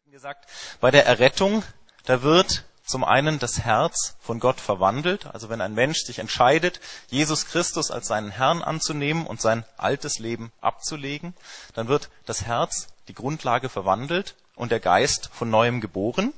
gesagt, bei der Errettung, da wird zum einen das Herz von Gott verwandelt. Also wenn ein Mensch sich entscheidet, Jesus Christus als seinen Herrn anzunehmen und sein altes Leben abzulegen, dann wird das Herz, die Grundlage, verwandelt und der Geist von neuem geboren.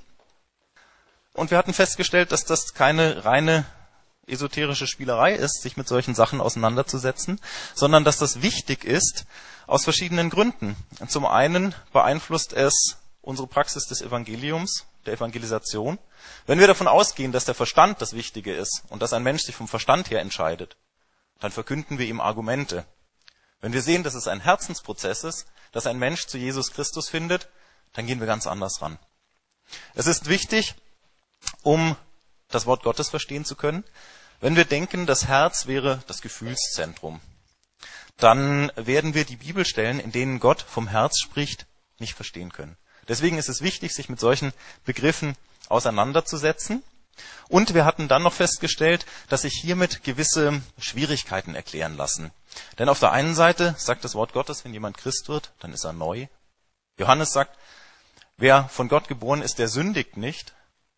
Und wir hatten festgestellt, dass das keine reine esoterische Spielerei ist, sich mit solchen Sachen auseinanderzusetzen, sondern dass das wichtig ist aus verschiedenen Gründen. Zum einen beeinflusst es unsere Praxis des Evangeliums, der Evangelisation. Wenn wir davon ausgehen, dass der Verstand das Wichtige ist und dass ein Mensch sich vom Verstand her entscheidet, dann verkünden wir ihm Argumente. Wenn wir sehen, dass es ein Herzensprozess ist, dass ein Mensch zu Jesus Christus findet, dann gehen wir ganz anders ran. Es ist wichtig, um das Wort Gottes verstehen zu können, wenn wir denken, das Herz wäre das Gefühlszentrum, dann werden wir die Bibelstellen, in denen Gott vom Herz spricht, nicht verstehen können. Deswegen ist es wichtig, sich mit solchen Begriffen auseinanderzusetzen. Und wir hatten dann noch festgestellt, dass sich hiermit gewisse Schwierigkeiten erklären lassen. Denn auf der einen Seite sagt das Wort Gottes, wenn jemand Christ wird, dann ist er neu. Johannes sagt, wer von Gott geboren ist, der sündigt nicht.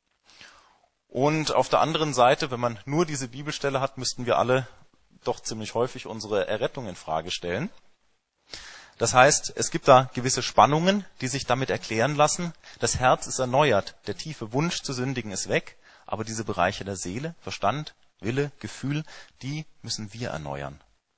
Und auf der anderen Seite, wenn man nur diese Bibelstelle hat, müssten wir alle doch ziemlich häufig unsere Errettung in Frage stellen. Das heißt, es gibt da gewisse Spannungen, die sich damit erklären lassen. Das Herz ist erneuert, der tiefe Wunsch zu sündigen ist weg, aber diese Bereiche der Seele, Verstand, Wille, Gefühl, die müssen wir erneuern.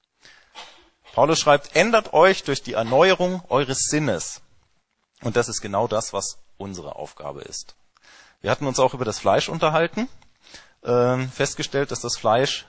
Paulus schreibt, ändert euch durch die Erneuerung eures Sinnes. Und das ist genau das, was unsere Aufgabe ist. Wir hatten uns auch über das Fleisch unterhalten, festgestellt, dass das Fleisch,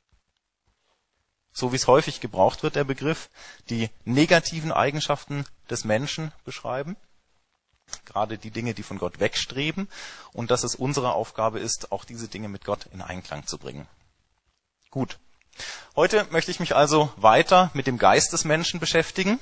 so wie es häufig gebraucht wird, der Begriff, die negativen Eigenschaften des Menschen beschreiben, gerade die Dinge, die von Gott wegstreben, und dass es unsere Aufgabe ist, auch diese Dinge mit Gott in Einklang zu bringen. Gut. Heute möchte ich mich also weiter mit dem Geist des Menschen beschäftigen.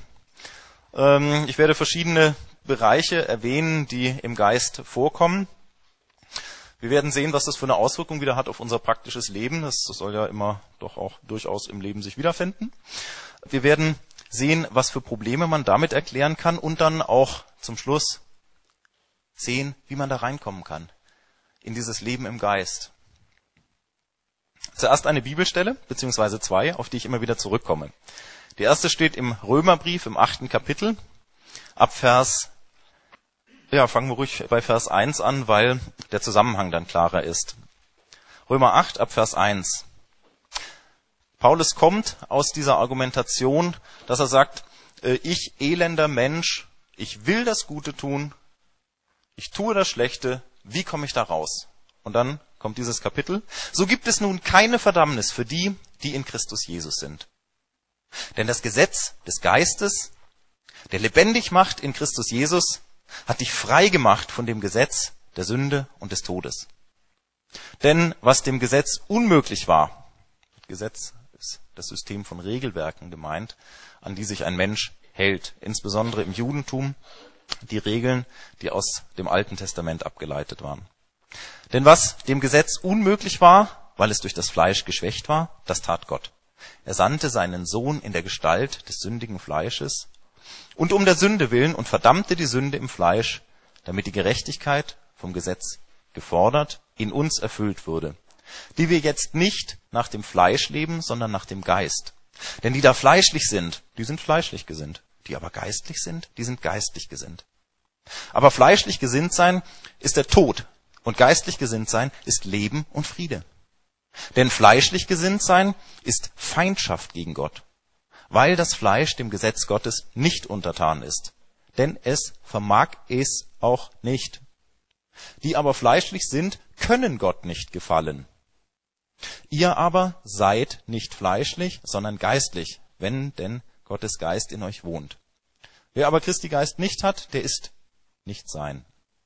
Ich werde verschiedene Bereiche erwähnen, die im Geist vorkommen. Wir werden sehen, was das für eine Auswirkung wieder hat auf unser praktisches Leben. Das soll ja immer doch auch durchaus im Leben sich wiederfinden. Wir werden sehen, was für Probleme man damit erklären kann und dann auch zum Schluss sehen, wie man da reinkommen kann in dieses Leben im Geist. Zuerst eine Bibelstelle, beziehungsweise zwei, auf die ich immer wieder zurückkomme. Die erste steht im Römerbrief im 8. Kapitel, ab Vers, fangen wir ruhig bei Vers 1 an, weil der Zusammenhang dann klarer ist. Römer 8, ab Vers 1. Paulus kommt aus dieser Argumentation, dass er sagt, ich elender Mensch, ich will das Gute tun, ich tue das Schlechte, wie komme ich da raus? Und dann kommt dieses Kapitel. So gibt es nun keine Verdammnis für die, die in Christus Jesus sind. Denn das Gesetz des Geistes, der lebendig macht in Christus Jesus, hat dich frei gemacht von dem Gesetz der Sünde und des Todes. Denn was dem Gesetz unmöglich war, Gesetz ist das System von Regelwerken gemeint, an die sich ein Mensch hält, insbesondere im Judentum, die Regeln, die aus dem Alten Testament abgeleitet waren. Denn was dem Gesetz unmöglich war, weil es durch das Fleisch geschwächt war, das tat Gott. Er sandte seinen Sohn in der Gestalt des sündigen Fleisches und um der Sünde willen und verdammte die Sünde im Fleisch, damit die Gerechtigkeit vom Gesetz gefordert in uns erfüllt würde, die wir jetzt nicht nach dem Fleisch leben, sondern nach dem Geist. Denn die da fleischlich sind, die sind fleischlich gesinnt. Die aber geistlich sind, die sind geistlich gesinnt. Aber fleischlich gesinnt sein ist der Tod und geistlich gesinnt sein ist Leben und Friede. Denn fleischlich gesinnt sein ist Feindschaft gegen Gott, weil das Fleisch dem Gesetz Gottes nicht untertan ist. Denn es vermag es auch nicht. Die aber fleischlich sind, können Gott nicht gefallen. Ihr aber seid nicht fleischlich, sondern geistlich, wenn denn Gottes Geist in euch wohnt. Wer aber Christi Geist nicht hat, der ist nicht sein.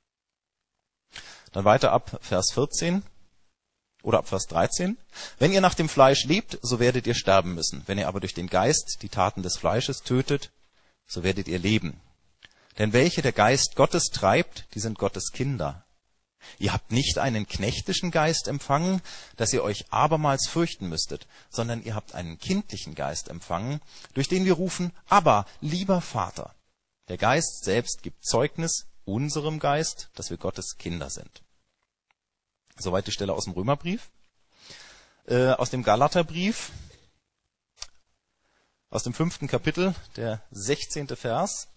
Dann weiter ab Vers 14 oder ab Vers 13. Wenn ihr nach dem Fleisch lebt, so werdet ihr sterben müssen. Wenn ihr aber durch den Geist die Taten des Fleisches tötet, so werdet ihr leben. Denn welche der Geist Gottes treibt, die sind Gottes Kinder. Ihr habt nicht einen knechtischen Geist empfangen, dass ihr euch abermals fürchten müsstet, sondern ihr habt einen kindlichen Geist empfangen, durch den wir rufen, Abba, lieber Vater. Der Geist selbst gibt Zeugnis unserem Geist, dass wir Gottes Kinder sind. Soweit die Stelle aus dem Römerbrief. Aus dem Galaterbrief, aus dem 5. Kapitel, der 16. Vers.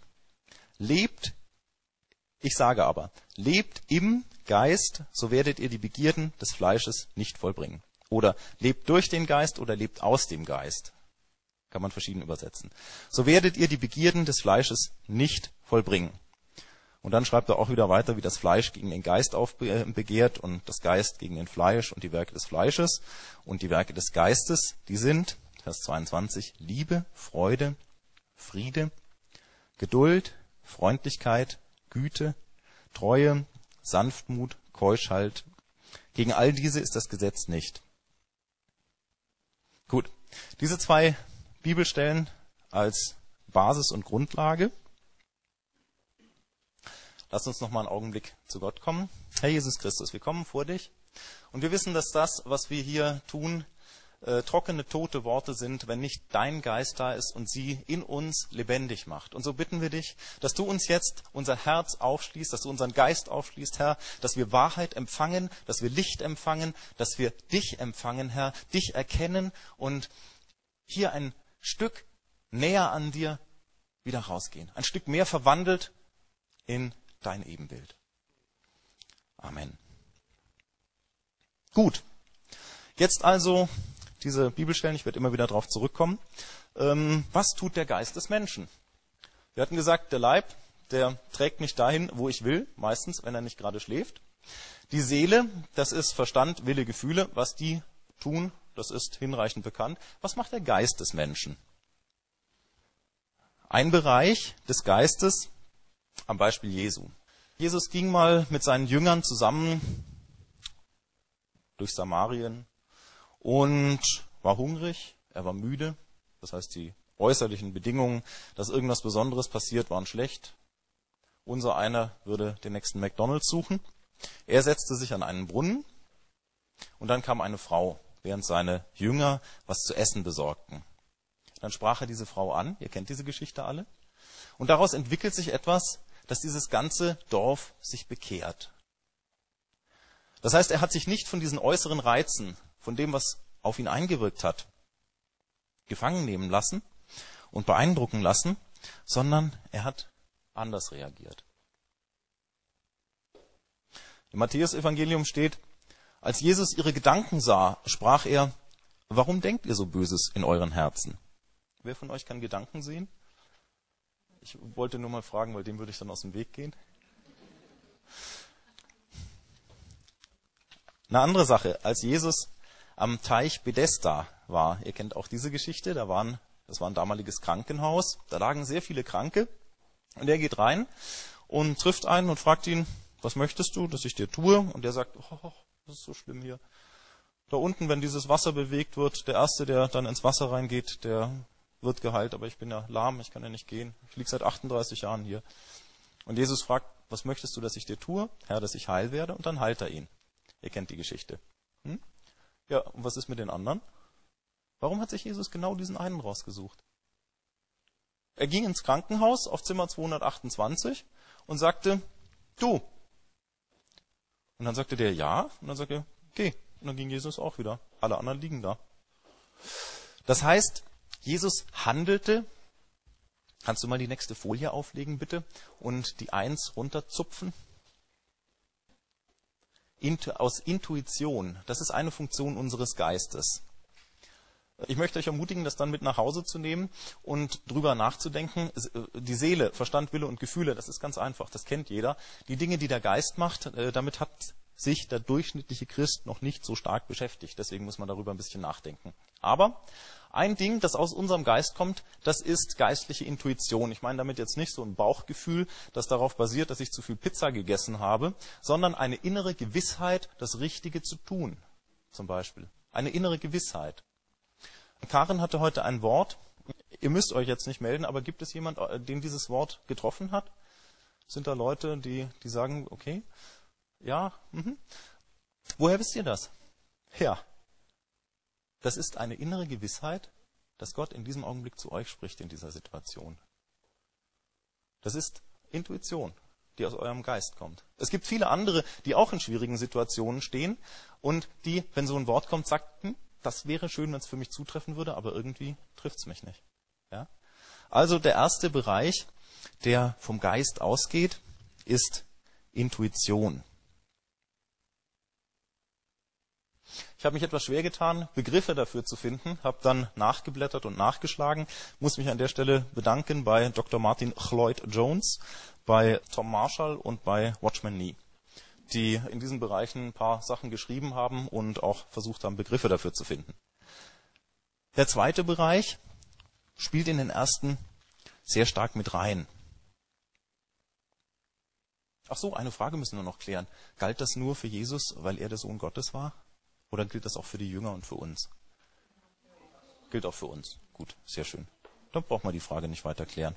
Ich sage aber, lebt im Geist, so werdet ihr die Begierden des Fleisches nicht vollbringen. Oder lebt durch den Geist oder lebt aus dem Geist. Kann man verschieden übersetzen. So werdet ihr die Begierden des Fleisches nicht vollbringen. Und dann schreibt er auch wieder weiter, wie das Fleisch gegen den Geist begehrt und das Geist gegen den Fleisch und die Werke des Fleisches und die Werke des Geistes, die sind, Vers 22, Liebe, Freude, Friede, Geduld, Freundlichkeit, Güte, Treue, Sanftmut, Keuschheit. Gegen all diese ist das Gesetz nicht. Gut, diese 2 Bibelstellen als Basis und Grundlage. Lass uns noch mal einen Augenblick zu Gott kommen. Herr Jesus Christus, wir kommen vor dich und wir wissen, dass das, was wir hier tun, trockene, tote Worte sind, wenn nicht dein Geist da ist und sie in uns lebendig macht. Und so bitten wir dich, dass du uns jetzt unser Herz aufschließt, dass du unseren Geist aufschließt, Herr, dass wir Wahrheit empfangen, dass wir Licht empfangen, dass wir dich empfangen, Herr, dich erkennen und hier ein Stück näher an dir wieder rausgehen. Ein Stück mehr verwandelt in dein Ebenbild. Amen. Gut. Jetzt also diese Bibelstellen, ich werde immer wieder darauf zurückkommen. Was tut der Geist des Menschen? Wir hatten gesagt, der Leib, der trägt mich dahin, wo ich will, meistens, wenn er nicht gerade schläft. Die Seele, das ist Verstand, Wille, Gefühle. Was die tun, das ist hinreichend bekannt. Was macht der Geist des Menschen? Ein Bereich des Geistes, am Beispiel Jesu. Jesus ging mal mit seinen Jüngern zusammen durch Samarien und war hungrig, er war müde. Das heißt, die äußerlichen Bedingungen, dass irgendwas Besonderes passiert, waren schlecht. Unser einer würde den nächsten McDonald's suchen. Er setzte sich an einen Brunnen und dann kam eine Frau, während seine Jünger was zu essen besorgten. Dann sprach er diese Frau an, ihr kennt diese Geschichte alle, und daraus entwickelt sich etwas, dass dieses ganze Dorf sich bekehrt. Das heißt, er hat sich nicht von diesen äußeren Reizen, von dem, was auf ihn eingewirkt hat, gefangen nehmen lassen und beeindrucken lassen, sondern er hat anders reagiert. Im Matthäus-Evangelium steht, als Jesus ihre Gedanken sah, sprach er, warum denkt ihr so Böses in euren Herzen? Wer von euch kann Gedanken sehen? Ich wollte nur mal fragen, weil dem würde ich dann aus dem Weg gehen. Eine andere Sache, als Jesus am Teich Bethesda war, ihr kennt auch diese Geschichte, das war ein damaliges Krankenhaus, da lagen sehr viele Kranke und er geht rein und trifft einen und fragt ihn, was möchtest du, dass ich dir tue? Und der sagt, oh, das ist so schlimm hier. Da unten, wenn dieses Wasser bewegt wird, der Erste, der dann ins Wasser reingeht, der wird geheilt, aber ich bin ja lahm, ich kann ja nicht gehen. Ich liege seit 38 Jahren hier. Und Jesus fragt, was möchtest du, dass ich dir tue? Herr, dass ich heil werde. Und dann heilt er ihn. Ihr kennt die Geschichte. Ja, und was ist mit den anderen? Warum hat sich Jesus genau diesen einen rausgesucht? Er ging ins Krankenhaus auf Zimmer 228 und sagte, du. Und dann sagte der, ja. Und dann sagte er, geh. Und dann ging Jesus auch wieder. Alle anderen liegen da. Das heißt, Jesus handelte. Kannst du mal die nächste Folie auflegen, bitte? Und die 1 runterzupfen. Aus Intuition. Das ist eine Funktion unseres Geistes. Ich möchte euch ermutigen, das dann mit nach Hause zu nehmen und drüber nachzudenken. Die Seele, Verstand, Wille und Gefühle, das ist ganz einfach, das kennt jeder. Die Dinge, die der Geist macht, damit hat sich der durchschnittliche Christ noch nicht so stark beschäftigt. Deswegen muss man darüber ein bisschen nachdenken. Aber ein Ding, das aus unserem Geist kommt, das ist geistliche Intuition. Ich meine damit jetzt nicht so ein Bauchgefühl, das darauf basiert, dass ich zu viel Pizza gegessen habe, sondern eine innere Gewissheit, das Richtige zu tun. Zum Beispiel. Eine innere Gewissheit. Karin hatte heute ein Wort. Ihr müsst euch jetzt nicht melden, aber gibt es jemand, den dieses Wort getroffen hat? Sind da Leute, die sagen, okay, ja, Woher wisst ihr das? Ja, das ist eine innere Gewissheit, dass Gott in diesem Augenblick zu euch spricht in dieser Situation. Das ist Intuition. die aus eurem Geist kommt. Es gibt viele andere, die auch in schwierigen Situationen stehen und die, wenn so ein Wort kommt, sagten, das wäre schön, wenn es für mich zutreffen würde, aber irgendwie trifft es mich nicht. Ja? Also der erste Bereich, der vom Geist ausgeht, ist Intuition. Ich habe mich etwas schwer getan, Begriffe dafür zu finden, habe dann nachgeblättert und nachgeschlagen, muss mich an der Stelle bedanken bei Dr. Martin Lloyd-Jones, bei Tom Marshall und bei Watchman Nee, die in diesen Bereichen ein paar Sachen geschrieben haben und auch versucht haben, Begriffe dafür zu finden. Der zweite Bereich spielt in den ersten sehr stark mit rein. Ach so, eine Frage müssen wir noch klären. Galt das nur für Jesus, weil er der Sohn Gottes war? Oder gilt das auch für die Jünger und für uns? Gilt auch für uns. Gut, sehr schön. Dann braucht man die Frage nicht weiter klären.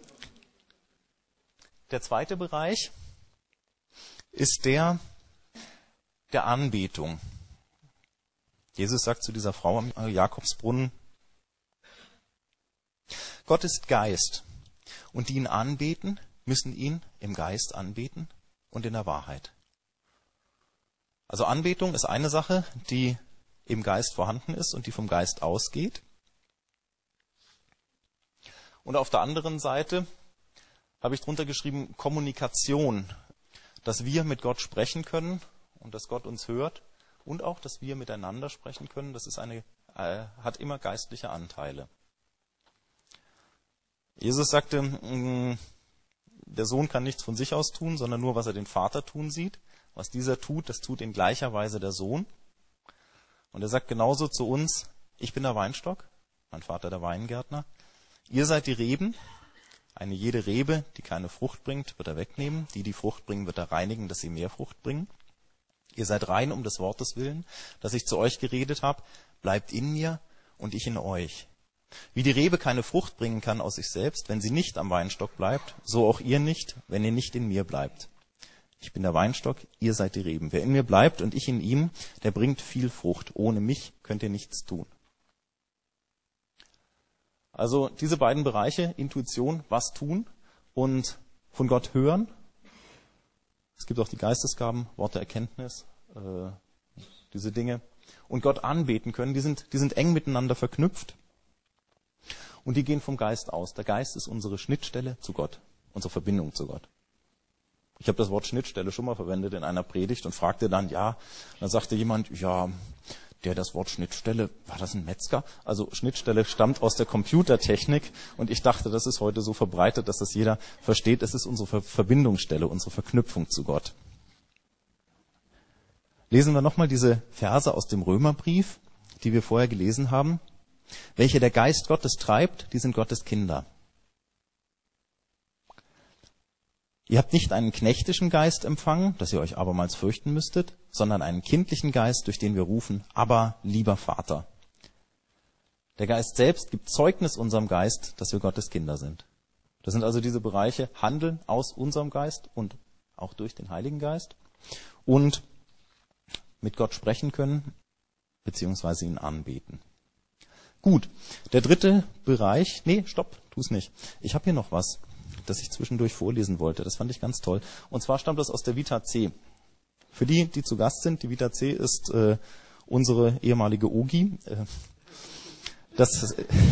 Der zweite Bereich ist der Anbetung. Jesus sagt zu dieser Frau am Jakobsbrunnen, Gott ist Geist und die ihn anbeten, müssen ihn im Geist anbeten und in der Wahrheit. Also Anbetung ist eine Sache, die im Geist vorhanden ist und die vom Geist ausgeht. Und auf der anderen Seite habe ich drunter geschrieben Kommunikation, dass wir mit Gott sprechen können und dass Gott uns hört und auch, dass wir miteinander sprechen können. Das ist hat immer geistliche Anteile. Jesus sagte, der Sohn kann nichts von sich aus tun, sondern nur, was er den Vater tun sieht. Was dieser tut, das tut in gleicher Weise der Sohn. Und er sagt genauso zu uns, ich bin der Weinstock, mein Vater der Weingärtner. Ihr seid die Reben. Eine jede Rebe, die keine Frucht bringt, wird er wegnehmen. Die Frucht bringen, wird er reinigen, dass sie mehr Frucht bringen. Ihr seid rein um des Wortes willen, das ich zu euch geredet habe. Bleibt in mir und ich in euch. Wie die Rebe keine Frucht bringen kann aus sich selbst, wenn sie nicht am Weinstock bleibt, so auch ihr nicht, wenn ihr nicht in mir bleibt. Ich bin der Weinstock, ihr seid die Reben. Wer in mir bleibt und ich in ihm, der bringt viel Frucht. Ohne mich könnt ihr nichts tun. Also diese beiden Bereiche, Intuition, was tun und von Gott hören. Es gibt auch die Geistesgaben, Worte, Erkenntnis, diese Dinge. Und Gott anbeten können, die sind eng miteinander verknüpft. Und die gehen vom Geist aus. Der Geist ist unsere Schnittstelle zu Gott, unsere Verbindung zu Gott. Ich habe das Wort Schnittstelle schon mal verwendet in einer Predigt und fragte dann, dann sagte jemand, der das Wort Schnittstelle, war das ein Metzger? Also Schnittstelle stammt aus der Computertechnik und ich dachte, das ist heute so verbreitet, dass das jeder versteht. Es ist unsere Verbindungsstelle, unsere Verknüpfung zu Gott. Lesen wir nochmal diese Verse aus dem Römerbrief, die wir vorher gelesen haben. Welche der Geist Gottes treibt, die sind Gottes Kinder. Ihr habt nicht einen knechtischen Geist empfangen, dass ihr euch abermals fürchten müsstet, sondern einen kindlichen Geist, durch den wir rufen, aber lieber Vater. Der Geist selbst gibt Zeugnis unserem Geist, dass wir Gottes Kinder sind. Das sind also diese Bereiche, Handeln aus unserem Geist und auch durch den Heiligen Geist und mit Gott sprechen können, beziehungsweise ihn anbeten. Gut, der dritte Bereich, tu's nicht. Ich habe hier noch was, das ich zwischendurch vorlesen wollte. Das fand ich ganz toll. Und zwar stammt das aus der Vita C. Für die zu Gast sind, die Vita C ist unsere ehemalige OGI. Das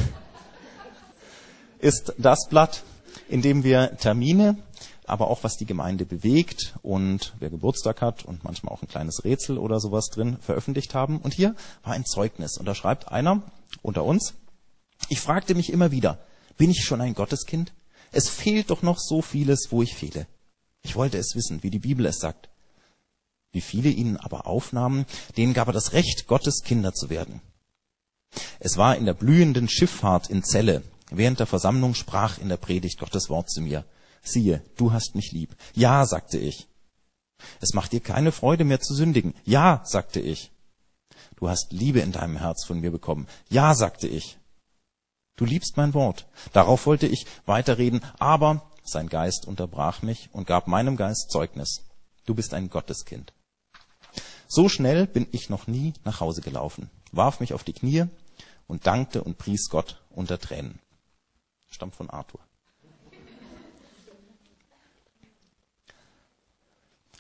ist das Blatt, in dem wir Termine, aber auch was die Gemeinde bewegt und wer Geburtstag hat und manchmal auch ein kleines Rätsel oder sowas drin veröffentlicht haben. Und hier war ein Zeugnis. Und da schreibt einer unter uns, ich fragte mich immer wieder, bin ich schon ein Gotteskind? Es fehlt doch noch so vieles, wo ich fehle. Ich wollte es wissen, wie die Bibel es sagt. Wie viele ihn aber aufnahmen, denen gab er das Recht, Gottes Kinder zu werden. Es war in der blühenden Schifffahrt in Celle. Während der Versammlung sprach in der Predigt Gottes Wort zu mir. Siehe, du hast mich lieb. Ja, sagte ich. Es macht dir keine Freude mehr zu sündigen. Ja, sagte ich. Du hast Liebe in deinem Herz von mir bekommen. Ja, sagte ich. Du liebst mein Wort. Darauf wollte ich weiterreden, aber sein Geist unterbrach mich und gab meinem Geist Zeugnis. Du bist ein Gotteskind. So schnell bin ich noch nie nach Hause gelaufen, warf mich auf die Knie und dankte und pries Gott unter Tränen. Stammt von Arthur.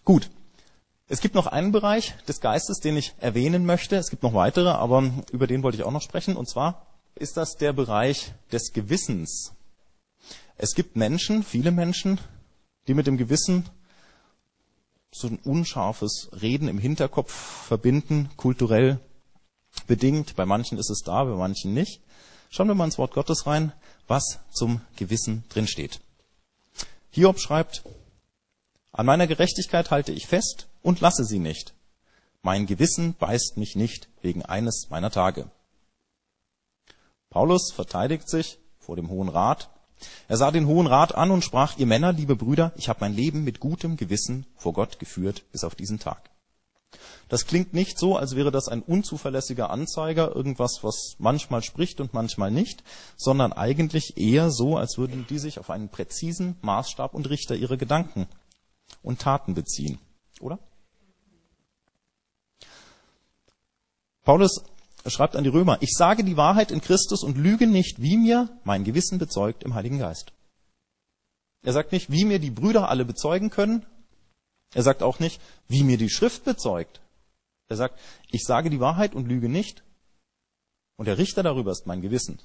Gut. Es gibt noch einen Bereich des Geistes, den ich erwähnen möchte. Es gibt noch weitere, aber über den wollte ich auch noch sprechen. Und zwar ist das der Bereich des Gewissens. Es gibt Menschen, viele Menschen, die mit dem Gewissen so ein unscharfes Reden im Hinterkopf verbinden, kulturell bedingt. Bei manchen ist es da, bei manchen nicht. Schauen wir mal ins Wort Gottes rein, was zum Gewissen drin steht. Hiob schreibt: An meiner Gerechtigkeit halte ich fest und lasse sie nicht. Mein Gewissen beißt mich nicht wegen eines meiner Tage. Paulus verteidigt sich vor dem Hohen Rat. Er sah den Hohen Rat an und sprach: Ihr Männer, liebe Brüder, ich habe mein Leben mit gutem Gewissen vor Gott geführt bis auf diesen Tag. Das klingt nicht so, als wäre das ein unzuverlässiger Anzeiger, irgendwas, was manchmal spricht und manchmal nicht, sondern eigentlich eher so, als würden die sich auf einen präzisen Maßstab und Richter ihrer Gedanken und Taten beziehen, oder? Paulus schreibt an die Römer: Ich sage die Wahrheit in Christus und lüge nicht, wie mir mein Gewissen bezeugt im Heiligen Geist. Er sagt nicht, wie mir die Brüder alle bezeugen können. Er sagt auch nicht, wie mir die Schrift bezeugt. Er sagt, ich sage die Wahrheit und lüge nicht. Und der Richter darüber ist mein Gewissen.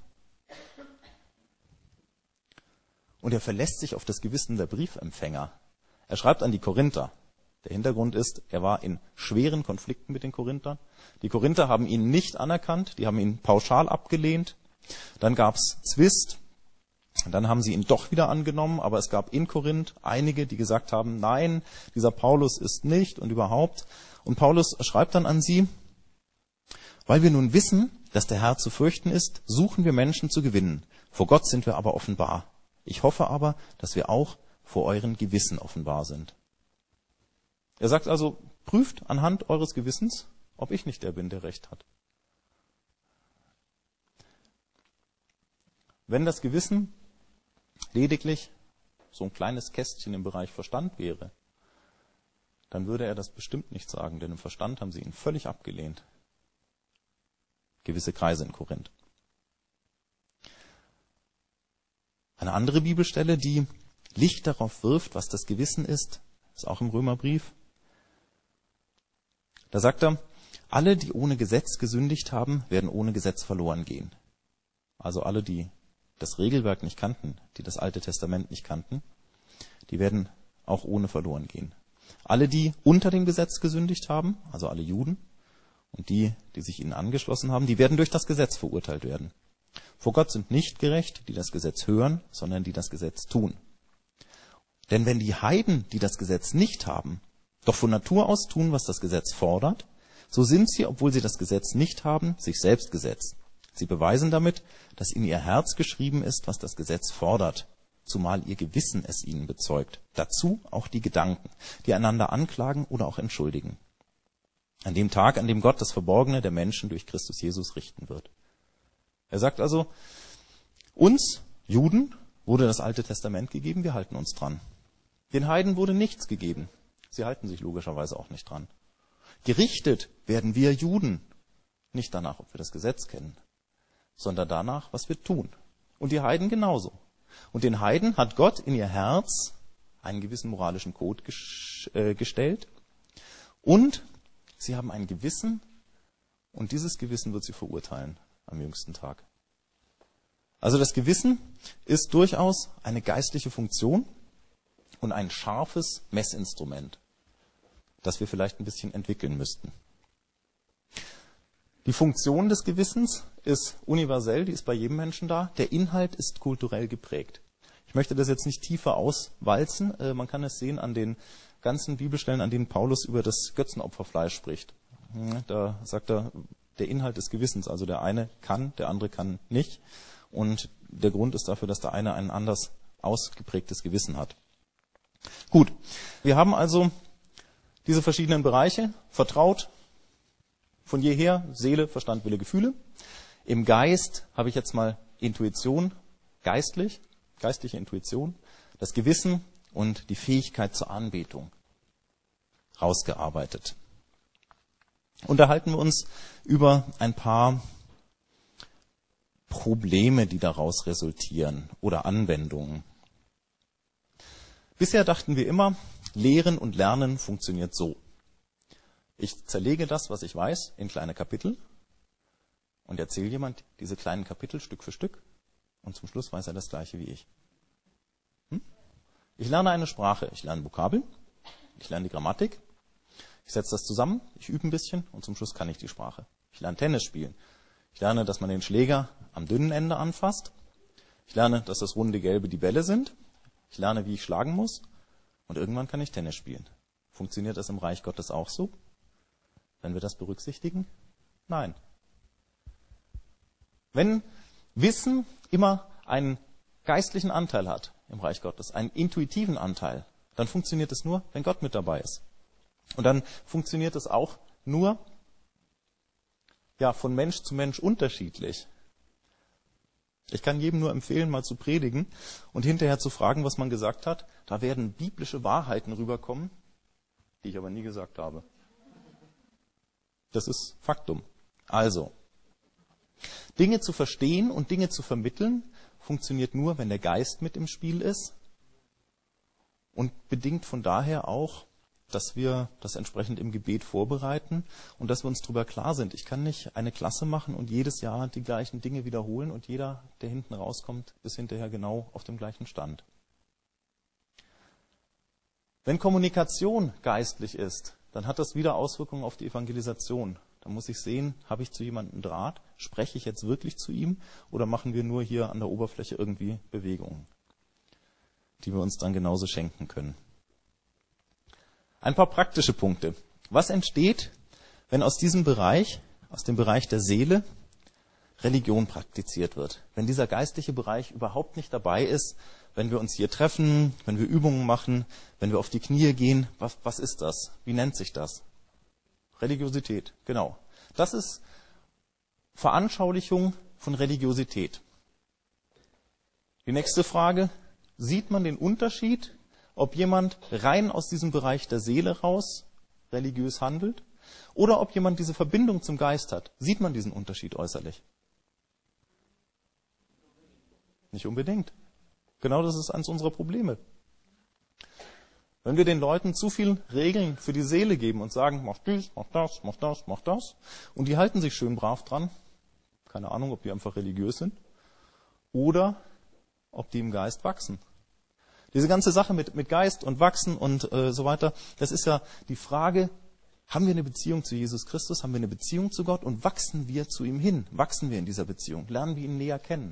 Und er verlässt sich auf das Gewissen der Briefempfänger. Er schreibt an die Korinther. Der Hintergrund ist, er war in schweren Konflikten mit den Korinthern. Die Korinther haben ihn nicht anerkannt, die haben ihn pauschal abgelehnt. Dann gab's Zwist, dann haben sie ihn doch wieder angenommen, aber es gab in Korinth einige, die gesagt haben, nein, dieser Paulus ist nicht und überhaupt. Und Paulus schreibt dann an sie: Weil wir nun wissen, dass der Herr zu fürchten ist, suchen wir Menschen zu gewinnen. Vor Gott sind wir aber offenbar. Ich hoffe aber, dass wir auch vor euren Gewissen offenbar sind. Er sagt also, prüft anhand eures Gewissens, ob ich nicht der bin, der Recht hat. Wenn das Gewissen lediglich so ein kleines Kästchen im Bereich Verstand wäre, dann würde er das bestimmt nicht sagen, denn im Verstand haben sie ihn völlig abgelehnt. Gewisse Kreise in Korinth. Eine andere Bibelstelle, die Licht darauf wirft, was das Gewissen ist auch im Römerbrief. Da sagt er: Alle, die ohne Gesetz gesündigt haben, werden ohne Gesetz verloren gehen. Also alle, die das Regelwerk nicht kannten, die das Alte Testament nicht kannten, die werden auch ohne verloren gehen. Alle, die unter dem Gesetz gesündigt haben, also alle Juden, und die sich ihnen angeschlossen haben, die werden durch das Gesetz verurteilt werden. Vor Gott sind nicht gerecht, die das Gesetz hören, sondern die das Gesetz tun. Denn wenn die Heiden, die das Gesetz nicht haben, doch von Natur aus tun, was das Gesetz fordert, so sind sie, obwohl sie das Gesetz nicht haben, sich selbst Gesetz. Sie beweisen damit, dass in ihr Herz geschrieben ist, was das Gesetz fordert, zumal ihr Gewissen es ihnen bezeugt. Dazu auch die Gedanken, die einander anklagen oder auch entschuldigen. An dem Tag, an dem Gott das Verborgene der Menschen durch Christus Jesus richten wird. Er sagt also, uns Juden wurde das Alte Testament gegeben, wir halten uns dran. Den Heiden wurde nichts gegeben. Sie halten sich logischerweise auch nicht dran. Gerichtet werden wir Juden nicht danach, ob wir das Gesetz kennen, sondern danach, was wir tun. Und die Heiden genauso. Und den Heiden hat Gott in ihr Herz einen gewissen moralischen Code gestellt. Und sie haben ein Gewissen, und dieses Gewissen wird sie verurteilen am jüngsten Tag. Also das Gewissen ist durchaus eine geistliche Funktion und ein scharfes Messinstrument, das wir vielleicht ein bisschen entwickeln müssten. Die Funktion des Gewissens ist universell, die ist bei jedem Menschen da. Der Inhalt ist kulturell geprägt. Ich möchte das jetzt nicht tiefer auswalzen. Man kann es sehen an den ganzen Bibelstellen, an denen Paulus über das Götzenopferfleisch spricht. Da sagt er, der Inhalt des Gewissens, also der eine kann, der andere kann nicht. Und der Grund ist dafür, dass der eine ein anders ausgeprägtes Gewissen hat. Gut, wir haben also diese verschiedenen Bereiche vertraut. Von jeher Seele, Verstand, Wille, Gefühle. Im Geist habe ich jetzt mal Intuition, geistliche Intuition, das Gewissen und die Fähigkeit zur Anbetung rausgearbeitet. Unterhalten wir uns über ein paar Probleme, die daraus resultieren oder Anwendungen. Bisher dachten wir immer, Lehren und Lernen funktioniert so. Ich zerlege das, was ich weiß, in kleine Kapitel und erzähle jemand diese kleinen Kapitel Stück für Stück und zum Schluss weiß er das Gleiche wie ich. Ich lerne eine Sprache, ich lerne Vokabeln, ich lerne die Grammatik, ich setze das zusammen, ich übe ein bisschen und zum Schluss kann ich die Sprache. Ich lerne Tennis spielen. Ich lerne, dass man den Schläger am dünnen Ende anfasst. Ich lerne, dass das runde Gelbe die Bälle sind. Ich lerne, wie ich schlagen muss. Und irgendwann kann ich Tennis spielen. Funktioniert das im Reich Gottes auch so? Wenn wir das berücksichtigen? Nein. Wenn Wissen immer einen geistlichen Anteil hat im Reich Gottes, einen intuitiven Anteil, dann funktioniert es nur, wenn Gott mit dabei ist. Und dann funktioniert es auch nur von Mensch zu Mensch unterschiedlich. Ich kann jedem nur empfehlen, mal zu predigen und hinterher zu fragen, was man gesagt hat. Da werden biblische Wahrheiten rüberkommen, die ich aber nie gesagt habe. Das ist Faktum. Also, Dinge zu verstehen und Dinge zu vermitteln, funktioniert nur, wenn der Geist mit im Spiel ist und bedingt von daher auch, dass wir das entsprechend im Gebet vorbereiten und dass wir uns darüber klar sind. Ich kann nicht eine Klasse machen und jedes Jahr die gleichen Dinge wiederholen und jeder, der hinten rauskommt, ist hinterher genau auf dem gleichen Stand. Wenn Kommunikation geistlich ist, dann hat das wieder Auswirkungen auf die Evangelisation. Da muss ich sehen, habe ich zu jemandem Draht, spreche ich jetzt wirklich zu ihm oder machen wir nur hier an der Oberfläche irgendwie Bewegungen, die wir uns dann genauso schenken können. Ein paar praktische Punkte. Was entsteht, wenn aus diesem Bereich, aus dem Bereich der Seele, Religion praktiziert wird? Wenn dieser geistliche Bereich überhaupt nicht dabei ist, wenn wir uns hier treffen, wenn wir Übungen machen, wenn wir auf die Knie gehen, was ist das? Wie nennt sich das? Religiosität, genau. Das ist Veranschaulichung von Religiosität. Die nächste Frage, sieht man den Unterschied, ob jemand rein aus diesem Bereich der Seele raus religiös handelt oder ob jemand diese Verbindung zum Geist hat? Sieht man diesen Unterschied äußerlich? Nicht unbedingt. Genau das ist eines unserer Probleme. Wenn wir den Leuten zu viel Regeln für die Seele geben und sagen, mach dies, mach das, mach das, mach das, und die halten sich schön brav dran, keine Ahnung, ob die einfach religiös sind, oder ob die im Geist wachsen. Diese ganze Sache mit Geist und Wachsen und so weiter, das ist ja die Frage, haben wir eine Beziehung zu Jesus Christus, haben wir eine Beziehung zu Gott und wachsen wir zu ihm hin, wachsen wir in dieser Beziehung, lernen wir ihn näher kennen.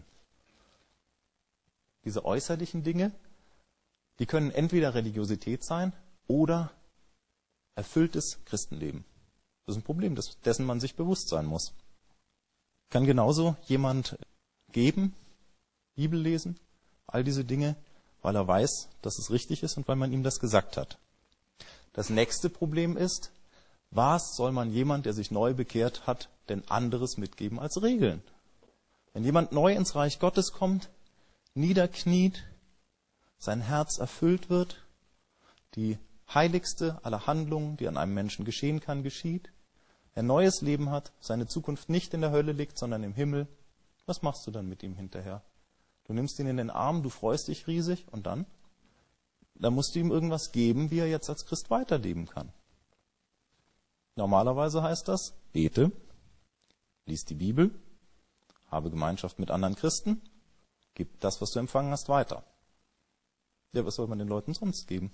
Diese äußerlichen Dinge, die können entweder Religiosität sein oder erfülltes Christenleben. Das ist ein Problem, dessen man sich bewusst sein muss. Kann genauso jemand geben, Bibel lesen, all diese Dinge, weil er weiß, dass es richtig ist und weil man ihm das gesagt hat. Das nächste Problem ist, was soll man jemand, der sich neu bekehrt hat, denn anderes mitgeben als Regeln? Wenn jemand neu ins Reich Gottes kommt, niederkniet, sein Herz erfüllt wird, die heiligste aller Handlungen, die an einem Menschen geschehen kann, geschieht, er neues Leben hat, seine Zukunft nicht in der Hölle liegt, sondern im Himmel, was machst du dann mit ihm hinterher? Du nimmst ihn in den Arm, du freust dich riesig und dann? Da musst du ihm irgendwas geben, wie er jetzt als Christ weiterleben kann. Normalerweise heißt das, bete, lies die Bibel, habe Gemeinschaft mit anderen Christen, gib das, was du empfangen hast, weiter. Ja, was soll man den Leuten sonst geben?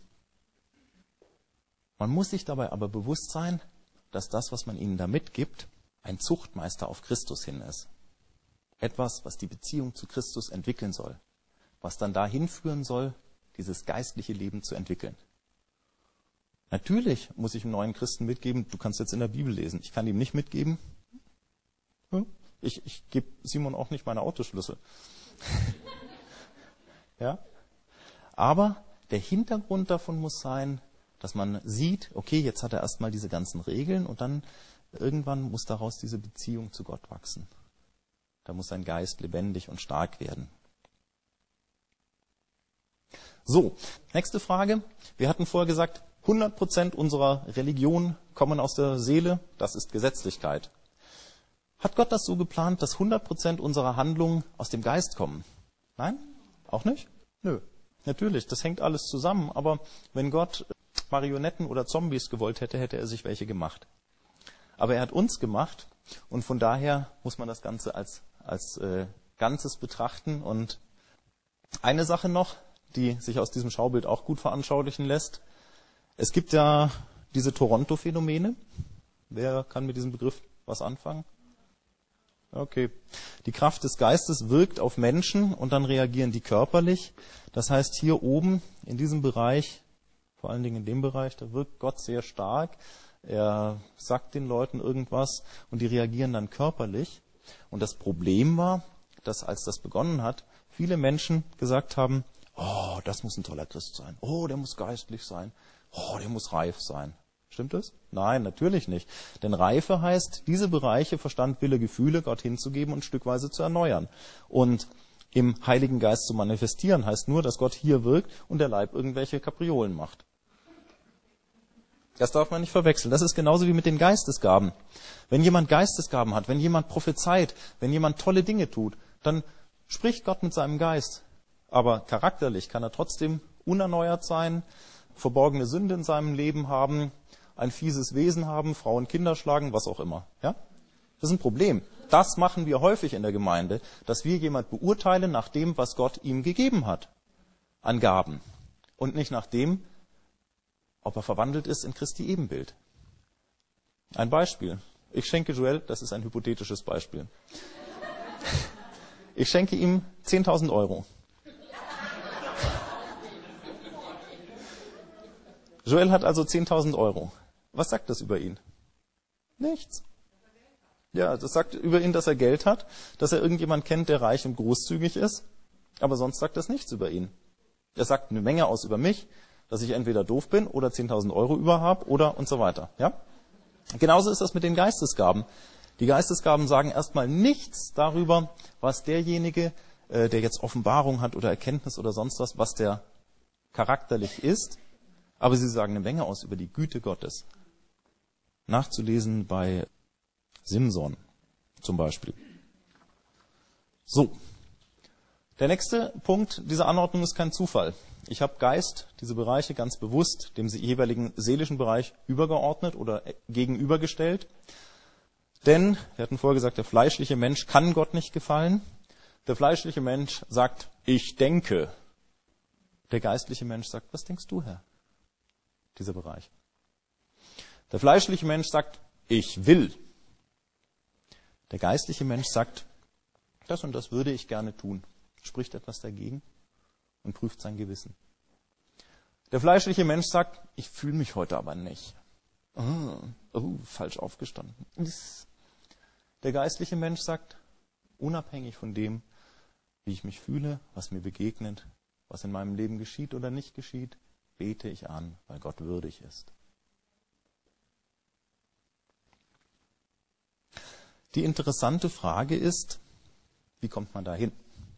Man muss sich dabei aber bewusst sein, dass das, was man ihnen da mitgibt, ein Zuchtmeister auf Christus hin ist. Etwas, was die Beziehung zu Christus entwickeln soll, was dann dahin führen soll, dieses geistliche Leben zu entwickeln. Natürlich muss ich einem neuen Christen mitgeben, du kannst jetzt in der Bibel lesen. Ich kann ihm nicht mitgeben, ich gebe Simon auch nicht meine Autoschlüssel. Ja? Aber der Hintergrund davon muss sein, dass man sieht, okay, jetzt hat er erstmal diese ganzen Regeln und dann irgendwann muss daraus diese Beziehung zu Gott wachsen. Da muss sein Geist lebendig und stark werden. So, nächste Frage. Wir hatten vorher gesagt, 100% unserer Religion kommen aus der Seele. Das ist Gesetzlichkeit. Hat Gott das so geplant, dass 100% unserer Handlungen aus dem Geist kommen? Nein? Auch nicht? Nö. Natürlich, das hängt alles zusammen, aber wenn Gott Marionetten oder Zombies gewollt hätte, hätte er sich welche gemacht. Aber er hat uns gemacht und von daher muss man das Ganze als Ganzes betrachten. Und eine Sache noch, die sich aus diesem Schaubild auch gut veranschaulichen lässt. Es gibt ja diese Toronto-Phänomene. Wer kann mit diesem Begriff was anfangen? Okay. Die Kraft des Geistes wirkt auf Menschen und dann reagieren die körperlich. Das heißt, hier oben in diesem Bereich, vor allen Dingen in dem Bereich, da wirkt Gott sehr stark. Er sagt den Leuten irgendwas und die reagieren dann körperlich. Und das Problem war, dass als das begonnen hat, viele Menschen gesagt haben, oh, das muss ein toller Christ sein. Oh, der muss geistlich sein. Oh, der muss reif sein. Stimmt das? Nein, natürlich nicht. Denn Reife heißt, diese Bereiche, Verstand, Wille, Gefühle, Gott hinzugeben und stückweise zu erneuern. Und im Heiligen Geist zu manifestieren heißt nur, dass Gott hier wirkt und der Leib irgendwelche Kapriolen macht. Das darf man nicht verwechseln. Das ist genauso wie mit den Geistesgaben. Wenn jemand Geistesgaben hat, wenn jemand prophezeit, wenn jemand tolle Dinge tut, dann spricht Gott mit seinem Geist. Aber charakterlich kann er trotzdem unerneuert sein, verborgene Sünde in seinem Leben haben, ein fieses Wesen haben, Frauen, Kinder schlagen, was auch immer. Ja? Das ist ein Problem. Das machen wir häufig in der Gemeinde, dass wir jemand beurteilen nach dem, was Gott ihm gegeben hat an Gaben. Und nicht nach dem, ob er verwandelt ist in Christi Ebenbild. Ein Beispiel. Ich schenke Joel, das ist ein hypothetisches Beispiel. Ich schenke ihm 10.000 Euro. Joel hat also 10.000 Euro. Was sagt das über ihn? Nichts. Ja, das sagt über ihn, dass er Geld hat, dass er irgendjemand kennt, der reich und großzügig ist. Aber sonst sagt das nichts über ihn. Er sagt eine Menge aus über mich, dass ich entweder doof bin oder 10.000 Euro über habe oder und so weiter. Ja? Genauso ist das mit den Geistesgaben. Die Geistesgaben sagen erstmal nichts darüber, was derjenige, der jetzt Offenbarung hat oder Erkenntnis oder sonst was der charakterlich ist. Aber sie sagen eine Menge aus über die Güte Gottes. Nachzulesen bei Simson zum Beispiel. So, der nächste Punkt dieser Anordnung ist kein Zufall. Ich habe Geist, diese Bereiche ganz bewusst dem jeweiligen seelischen Bereich übergeordnet oder gegenübergestellt. Denn, wir hatten vorher gesagt, der fleischliche Mensch kann Gott nicht gefallen. Der fleischliche Mensch sagt, ich denke. Der geistliche Mensch sagt, was denkst du, Herr? Dieser Bereich. Der fleischliche Mensch sagt, ich will. Der geistliche Mensch sagt, das und das würde ich gerne tun. Spricht etwas dagegen und prüft sein Gewissen. Der fleischliche Mensch sagt, ich fühle mich heute aber nicht. Falsch aufgestanden. Der geistliche Mensch sagt, unabhängig von dem, wie ich mich fühle, was mir begegnet, was in meinem Leben geschieht oder nicht geschieht, bete ich an, weil Gott würdig ist. Die interessante Frage ist, wie kommt man da hin?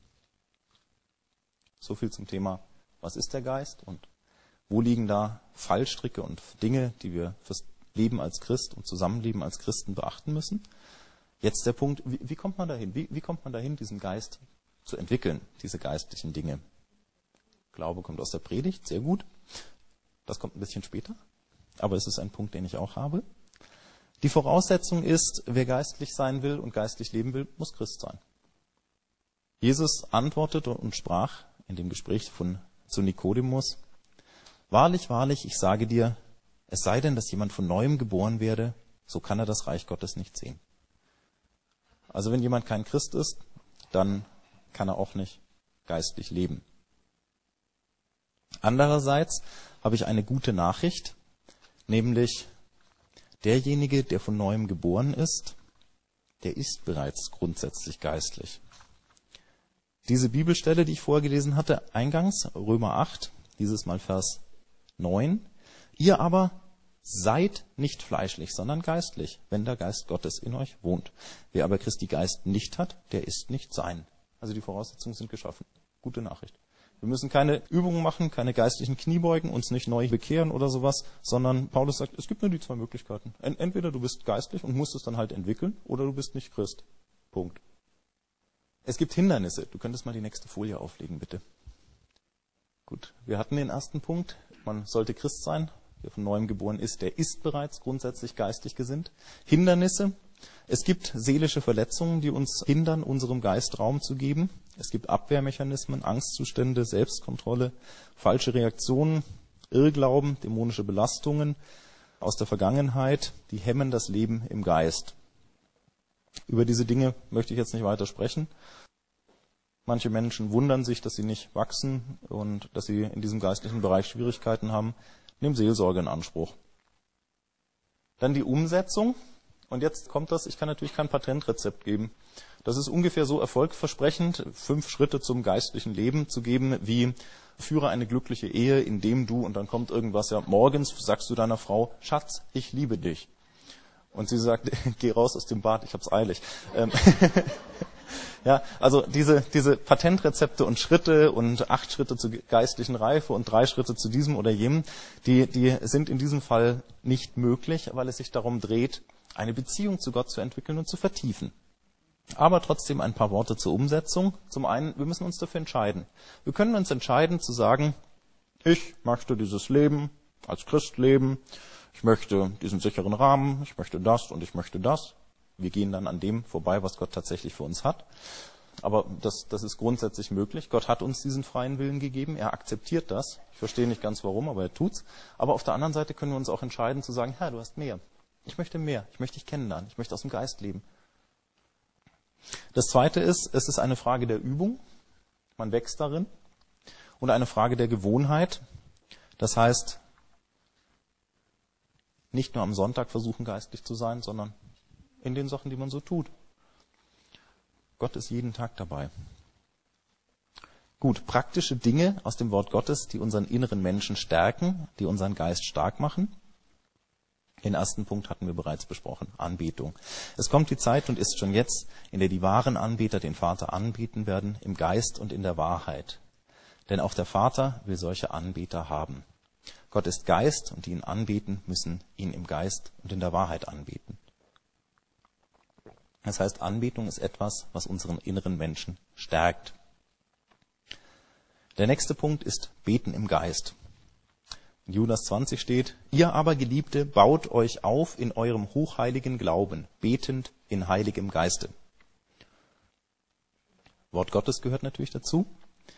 So viel zum Thema, was ist der Geist und wo liegen da Fallstricke und Dinge, die wir fürs Leben als Christ und Zusammenleben als Christen beachten müssen. Jetzt der Punkt, wie kommt man dahin? Wie kommt man dahin, diesen Geist zu entwickeln, diese geistlichen Dinge? Glaube kommt aus der Predigt, sehr gut. Das kommt ein bisschen später, aber es ist ein Punkt, den ich auch habe. Die Voraussetzung ist, wer geistlich sein will und geistlich leben will, muss Christ sein. Jesus antwortete und sprach in dem Gespräch zu Nikodemus, wahrlich, wahrlich, ich sage dir, es sei denn, dass jemand von Neuem geboren werde, so kann er das Reich Gottes nicht sehen. Also wenn jemand kein Christ ist, dann kann er auch nicht geistlich leben. Andererseits habe ich eine gute Nachricht, nämlich derjenige, der von Neuem geboren ist, der ist bereits grundsätzlich geistlich. Diese Bibelstelle, die ich vorgelesen hatte, eingangs, Römer 8, dieses Mal Vers 9, ihr aber seid nicht fleischlich, sondern geistlich, wenn der Geist Gottes in euch wohnt. Wer aber Christi Geist nicht hat, der ist nicht sein. Also die Voraussetzungen sind geschaffen. Gute Nachricht. Wir müssen keine Übungen machen, keine geistlichen Kniebeugen, uns nicht neu bekehren oder sowas, sondern Paulus sagt, es gibt nur die zwei Möglichkeiten. Entweder du bist geistlich und musst es dann halt entwickeln, oder du bist nicht Christ. Punkt. Es gibt Hindernisse. Du könntest mal die nächste Folie auflegen, bitte. Gut, wir hatten den ersten Punkt. Man sollte Christ sein. Wer von Neuem geboren ist, der ist bereits grundsätzlich geistig gesinnt. Hindernisse. Es gibt seelische Verletzungen, die uns hindern, unserem Geist Raum zu geben. Es gibt Abwehrmechanismen, Angstzustände, Selbstkontrolle, falsche Reaktionen, Irrglauben, dämonische Belastungen aus der Vergangenheit, die hemmen das Leben im Geist. Über diese Dinge möchte ich jetzt nicht weiter sprechen. Manche Menschen wundern sich, dass sie nicht wachsen und dass sie in diesem geistlichen Bereich Schwierigkeiten haben. Nehmen Seelsorge in Anspruch. Dann die Umsetzung. Und jetzt kommt das, ich kann natürlich kein Patentrezept geben. Das ist ungefähr so erfolgversprechend, 5 Schritte zum geistlichen Leben zu geben, wie führe eine glückliche Ehe, indem du, und dann kommt irgendwas, ja, morgens sagst du deiner Frau, Schatz, ich liebe dich. Und sie sagt, geh raus aus dem Bad, ich hab's eilig. Ja, also diese Patentrezepte und Schritte und 8 Schritte zur geistlichen Reife und 3 Schritte zu diesem oder jenem, die sind in diesem Fall nicht möglich, weil es sich darum dreht, eine Beziehung zu Gott zu entwickeln und zu vertiefen. Aber trotzdem ein paar Worte zur Umsetzung. Zum einen, wir müssen uns dafür entscheiden. Wir können uns entscheiden zu sagen, ich möchte dieses Leben als Christ leben, ich möchte diesen sicheren Rahmen, ich möchte das und ich möchte das. Wir gehen dann an dem vorbei, was Gott tatsächlich für uns hat. Aber das ist grundsätzlich möglich. Gott hat uns diesen freien Willen gegeben. Er akzeptiert das. Ich verstehe nicht ganz warum, aber er tut's. Aber auf der anderen Seite können wir uns auch entscheiden zu sagen, Herr, du hast mehr. Ich möchte mehr. Ich möchte dich kennenlernen. Ich möchte aus dem Geist leben. Das Zweite ist, es ist eine Frage der Übung. Man wächst darin. Und eine Frage der Gewohnheit. Das heißt, nicht nur am Sonntag versuchen, geistlich zu sein, sondern in den Sachen, die man so tut. Gott ist jeden Tag dabei. Gut, praktische Dinge aus dem Wort Gottes, die unseren inneren Menschen stärken, die unseren Geist stark machen. Den ersten Punkt hatten wir bereits besprochen, Anbetung. Es kommt die Zeit und ist schon jetzt, in der die wahren Anbeter den Vater anbeten werden, im Geist und in der Wahrheit. Denn auch der Vater will solche Anbeter haben. Gott ist Geist und die ihn anbeten, müssen ihn im Geist und in der Wahrheit anbeten. Das heißt, Anbetung ist etwas, was unseren inneren Menschen stärkt. Der nächste Punkt ist Beten im Geist. In Judas 20 steht, ihr aber, Geliebte, baut euch auf in eurem hochheiligen Glauben, betend in heiligem Geiste. Wort Gottes gehört natürlich dazu.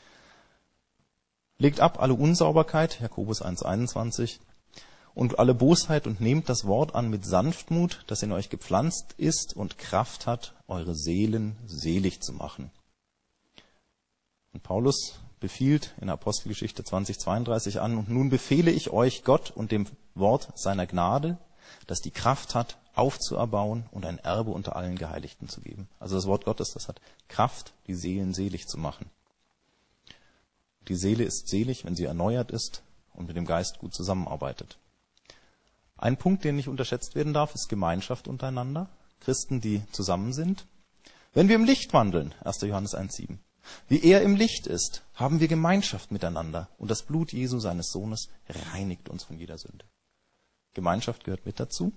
Legt ab alle Unsauberkeit, Jakobus 1,21, und alle Bosheit und nehmt das Wort an mit Sanftmut, das in euch gepflanzt ist und Kraft hat, eure Seelen selig zu machen. Und Paulus befiehlt in Apostelgeschichte 20,32 an, und nun befehle ich euch Gott und dem Wort seiner Gnade, das die Kraft hat, aufzuerbauen und ein Erbe unter allen Geheiligten zu geben. Also das Wort Gottes, das hat Kraft, die Seelen selig zu machen. Die Seele ist selig, wenn sie erneuert ist und mit dem Geist gut zusammenarbeitet. Ein Punkt, der nicht unterschätzt werden darf, ist Gemeinschaft untereinander. Christen, die zusammen sind. Wenn wir im Licht wandeln, 1. Johannes 1,7, wie er im Licht ist, haben wir Gemeinschaft miteinander. Und das Blut Jesu, seines Sohnes, reinigt uns von jeder Sünde. Gemeinschaft gehört mit dazu.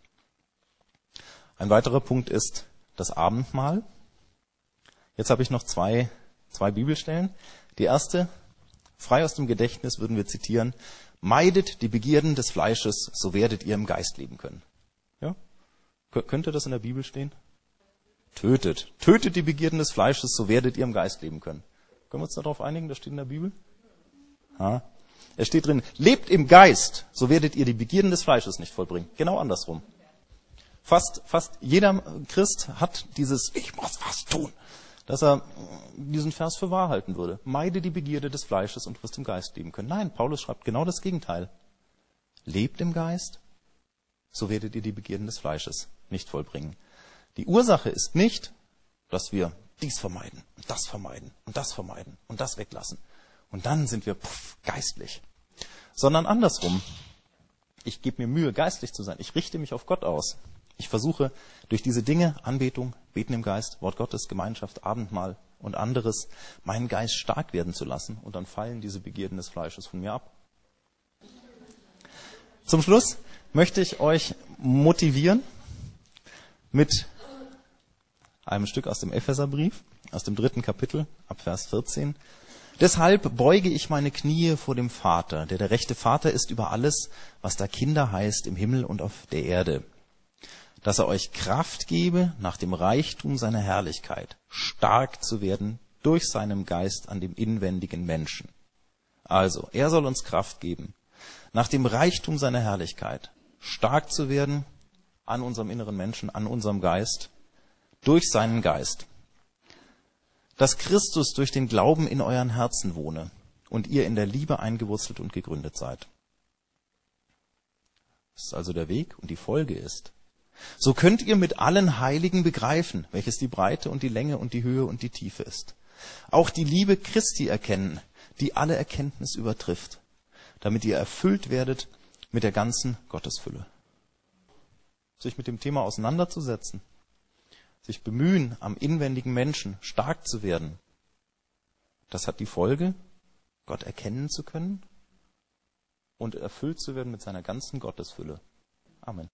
Ein weiterer Punkt ist das Abendmahl. Jetzt habe ich noch zwei Bibelstellen. Die erste, frei aus dem Gedächtnis würden wir zitieren, meidet die Begierden des Fleisches, so werdet ihr im Geist leben können. Ja? Könnte das in der Bibel stehen? Tötet die Begierden des Fleisches, so werdet ihr im Geist leben können. Können wir uns darauf einigen? Das steht in der Bibel. Ja. Es steht drin, lebt im Geist, so werdet ihr die Begierden des Fleisches nicht vollbringen. Genau andersrum. Fast jeder Christ hat dieses, ich muss was tun, dass er diesen Vers für wahr halten würde. Meide die Begierde des Fleisches und du wirst im Geist leben können. Nein, Paulus schreibt genau das Gegenteil. Lebt im Geist, so werdet ihr die Begierden des Fleisches nicht vollbringen. Die Ursache ist nicht, dass wir dies vermeiden und das vermeiden und das vermeiden und das weglassen. Und dann sind wir geistlich. Sondern andersrum. Ich gebe mir Mühe, geistlich zu sein. Ich richte mich auf Gott aus. Ich versuche durch diese Dinge, Anbetung, Beten im Geist, Wort Gottes, Gemeinschaft, Abendmahl und anderes, meinen Geist stark werden zu lassen. Und dann fallen diese Begierden des Fleisches von mir ab. Zum Schluss möchte ich euch motivieren mit einem Stück aus dem Epheserbrief, aus dem 3. Kapitel, ab Vers 14. Deshalb beuge ich meine Knie vor dem Vater, der rechte Vater ist über alles, was da Kinder heißt im Himmel und auf der Erde, dass er euch Kraft gebe, nach dem Reichtum seiner Herrlichkeit stark zu werden durch seinen Geist an dem inwendigen Menschen. Also, er soll uns Kraft geben, nach dem Reichtum seiner Herrlichkeit stark zu werden an unserem inneren Menschen, an unserem Geist, durch seinen Geist. Dass Christus durch den Glauben in euren Herzen wohne und ihr in der Liebe eingewurzelt und gegründet seid. Das ist also der Weg und die Folge ist. So könnt ihr mit allen Heiligen begreifen, welches die Breite und die Länge und die Höhe und die Tiefe ist. Auch die Liebe Christi erkennen, die alle Erkenntnis übertrifft, damit ihr erfüllt werdet mit der ganzen Gottesfülle. Sich mit dem Thema auseinanderzusetzen, sich bemühen, am inwendigen Menschen stark zu werden, das hat die Folge, Gott erkennen zu können und erfüllt zu werden mit seiner ganzen Gottesfülle. Amen.